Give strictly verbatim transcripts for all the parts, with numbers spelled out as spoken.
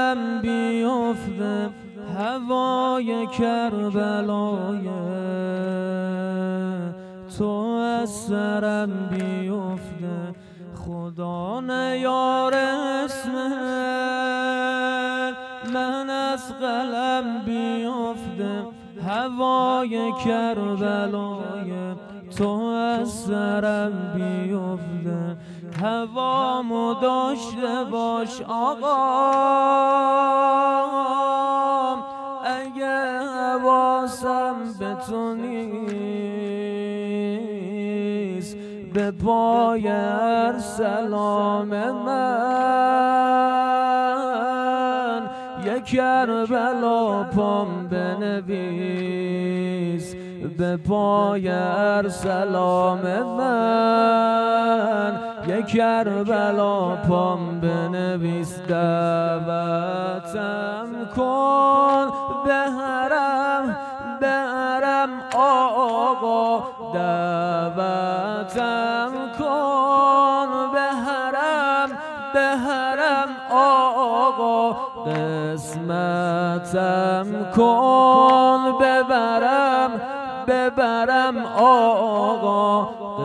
قلم بیفته هوای کربلای تو از سرم بیفته خدا نیار اسمت من از قلم بیفته هوای کربلای تو از سرم بیفته هوامو داشته باش آقا اگه حواسم به تو نیست به پای هر سلام من یک کربلا پام بنویس به پای هر سلام من یک کربلا پام بنویس دعوتم کن به حرم به حرم آقا دعوتم کن به حرم به حرم آقا قسمتم کن ببرم ببرم آقا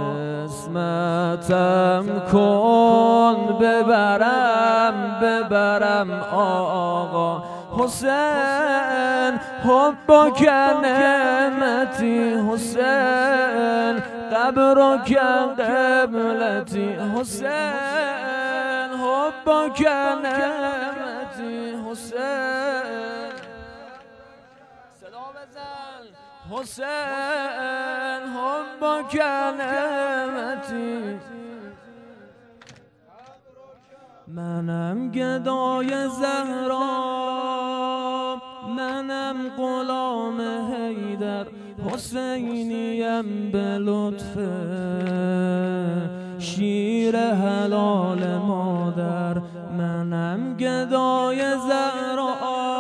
قسمتم کن ببرم ببرم آقا حسین حبک نعمتی حسین قبرک قبلتی حسین حبک نعمتی حسین صدا بزن حسین حبک نعمتی منم گدای زهرا منم غلام حیدر حسینیم به لطف شیر حلال مادر منم گدای زهرا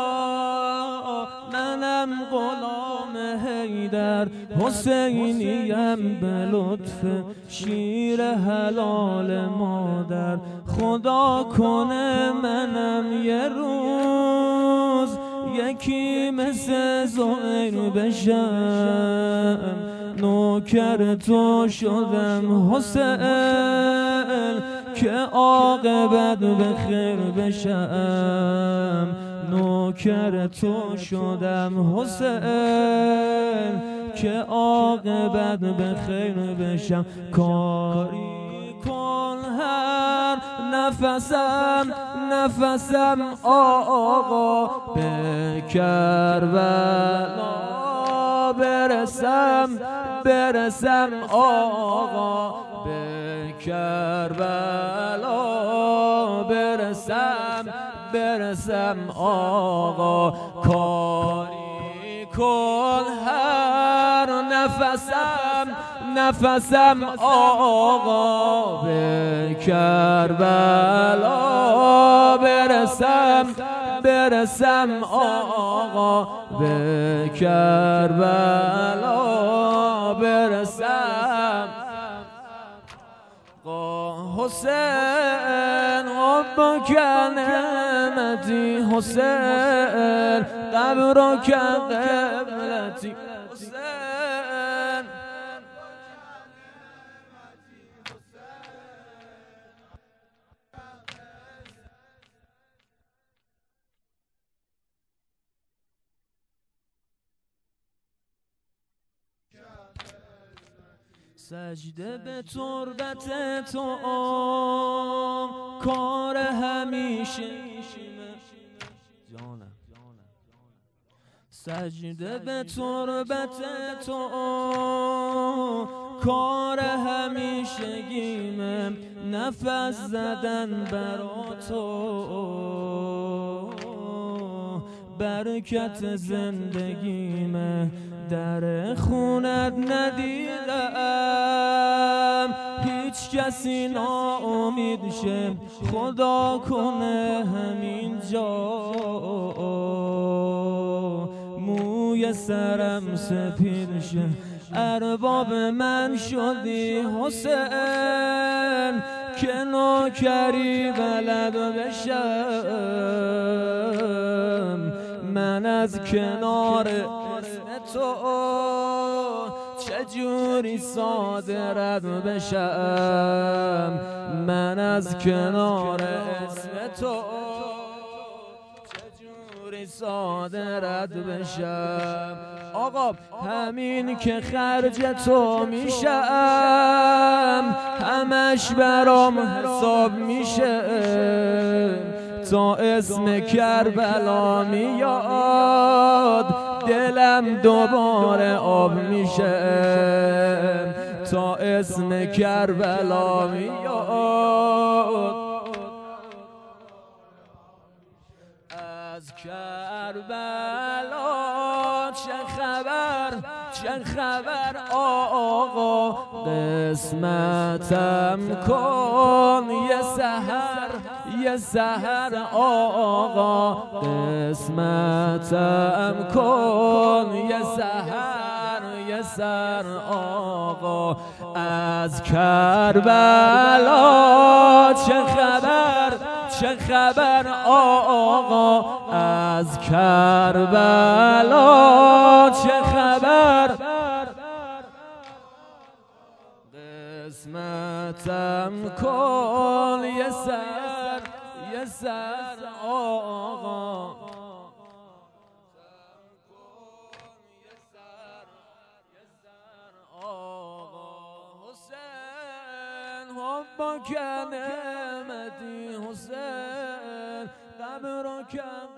منم غلام حیدر حسینیم به لطف شیر حلال مادر خدا کنه منم یه روز یکی مثل زهیر بشم نوکر تو شدم حسین که عاقبت به خیر بشم نوکر تو شدم حسین که عاقبت به خیر بشم کاری کن هر نفسم نفسم آقا به کربلا برسم برسم آقا به کربلا برسم برسم آقا کاری کن هر نفسم نفسم آقا به کربلا برسم برسم آقا به کربلا برسم حسین حبک نعمتی حسین قبرک قبلتی حسین سجده به تربت تو کار همیشه جانم سجده به تربت تو کار همیشگیمه نفس زدن برا تو برکت زندگیمه در خونت ندیدم هیچ کسی ناامید شه خدا کنه همین جا موی سرم سپید شه ارباب من شدی حسین که نوکری بلد بشم، من از کنار اسم تو چجوری ساده رد بشم، من از کنار اسم تو چجوری ساده رد بشم. آقا همین که خرج تو میشم، همش برام حساب میشه، تا اسم کربلا میاد دلم دوباره آب میشه، تا اسم کربلا میاد. از کربلا چه خبر چه خبر آقا، قسمتم کن یه سحر یه سحر آقا، قسمتم کن یه سحر یه سحر آقا. از کربلا چه خبر چه خبر آقا، از کربلا چه خبر، قسمتم کن یه سر یه سر آقا. حسین حبا که نعمتی حسین قبر کن